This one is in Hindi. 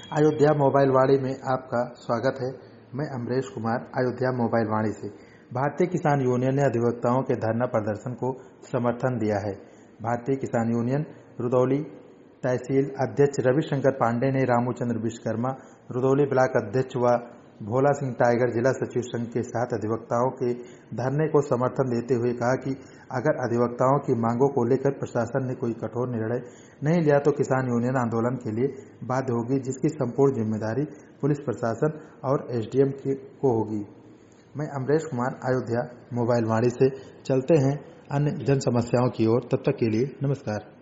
अयोध्या मोबाइल वाणी में आपका स्वागत है। मैं अमरेश कुमार, अयोध्या मोबाइल वाणी से। भारतीय किसान यूनियन ने अधिवक्ताओं के धरना प्रदर्शन को समर्थन दिया है। भारतीय किसान यूनियन रुदौली तहसील अध्यक्ष रविशंकर पांडे ने रामूचंद्र विश्वकर्मा, रुदौली ब्लॉक अध्यक्ष व भोला सिंह टाइगर जिला सचिव संघ के साथ अधिवक्ताओं के धरने को समर्थन देते हुए कहा कि अगर अधिवक्ताओं की मांगों को लेकर प्रशासन ने कोई कठोर निर्णय नहीं लिया तो किसान यूनियन आंदोलन के लिए बाध्य होगी, जिसकी संपूर्ण जिम्मेदारी पुलिस प्रशासन और एसडीएम को होगी। मैं अमरेश कुमार, अयोध्या मोबाइल वाणी से। चलते हैं अन्य जन समस्याओं की ओर। तब तक के लिए नमस्कार।